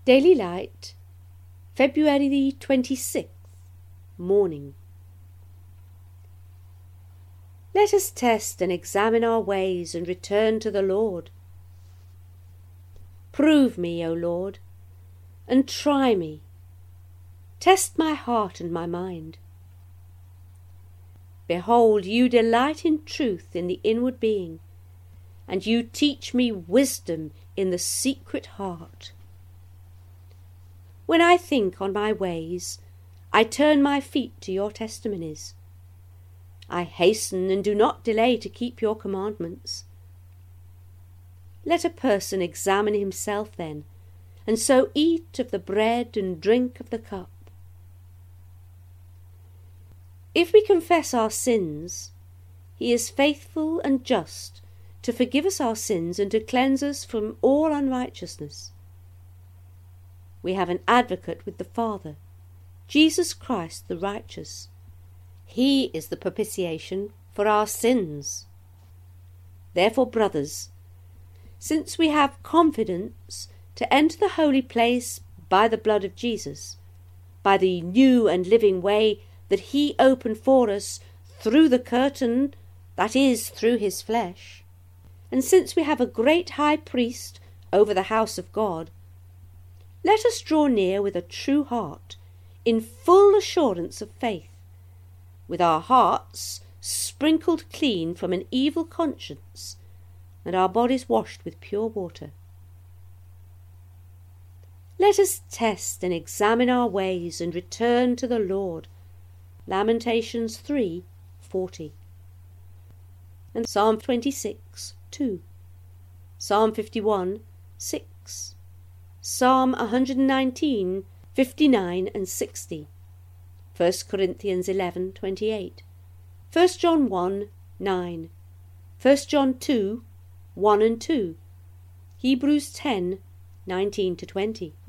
Daily Light, February the 26th, Morning. Let us test and examine our ways and return to the Lord. Prove me, O Lord, and try me. Test my heart and my mind. Behold, you delight in truth in the inward being, and you teach me wisdom in the secret heart. When I think on my ways, I turn my feet to your testimonies. I hasten and do not delay to keep your commandments. Let a person examine himself then, and so eat of the bread and drink of the cup. If we confess our sins, he is faithful and just to forgive us our sins and to cleanse us from all unrighteousness. We have an advocate with the Father, Jesus Christ the righteous. He is the propitiation for our sins. Therefore, brothers, since we have confidence to enter the holy place by the blood of Jesus, by the new and living way that he opened for us through the curtain, that is, through his flesh, and since we have a great high priest over the house of God, let us draw near with a true heart, in full assurance of faith, with our hearts sprinkled clean from an evil conscience, and our bodies washed with pure water. Let us test and examine our ways and return to the Lord. Lamentations 3:40. And Psalm 26:2. Psalm 51:6. Psalm 119:59 and 60. 1 Corinthians 11:28. 1 John 1:9. 1 John 2:1 and 2. Hebrews 10:19 to 20.